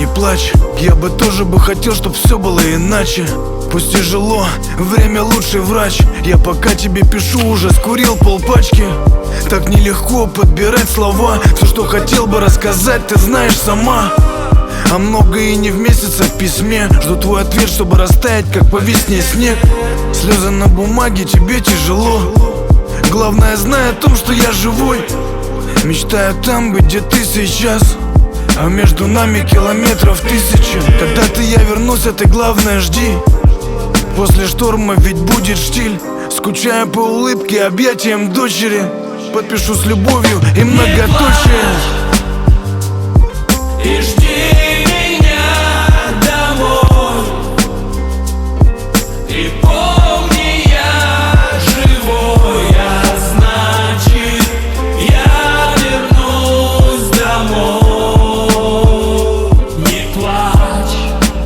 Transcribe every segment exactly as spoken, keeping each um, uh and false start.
не плачь, я бы тоже бы хотел, чтоб все было иначе. Пусть тяжело, время лучший врач. Я пока тебе пишу, уже скурил полпачки. Так нелегко подбирать слова. Все, что хотел бы рассказать, ты знаешь сама. А много и не в месяц, а в письме. Жду твой ответ, чтобы растаять, как по весне снег. Слезы на бумаге, тебе тяжело. Главное, знай о том, что я живой. Мечтаю там быть, где ты сейчас. А между нами километров тысячи. Когда-то я вернусь, а ты главное жди. После шторма ведь будет штиль. Скучаю по улыбке, объятиям дочери. Подпишу с любовью и многоточие. И жди меня домой. И помни, я живой, а значит, я вернусь домой. Не плачь.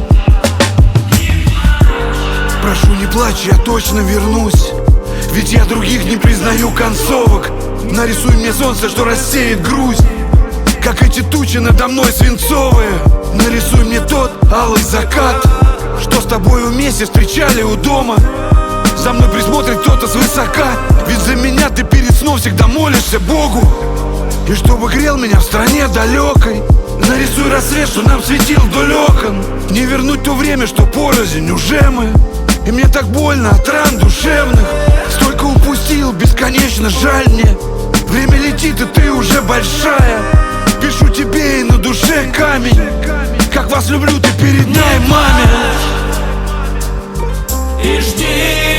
Прошу, не плачь, я точно вернусь. Ведь я других не признаю концовок. Нарисуй мне солнце, что рассеет грусть, как эти тучи надо мной свинцовые. Нарисуй мне тот алый закат, что с тобой вместе встречали у дома. За мной присмотрит кто-то свысока, ведь за меня ты перед сном всегда молишься Богу. И чтобы грел меня в стране далекой. Нарисуй рассвет, что нам светил вдоль окон. Не вернуть то время, что порознь уже мы. И мне так больно от ран душевных. Столько упустил, бесконечно жаль мне. Время летит, и ты уже большая. Пишу тебе, и на душе камень. Как вас люблю, ты передай маме. И жди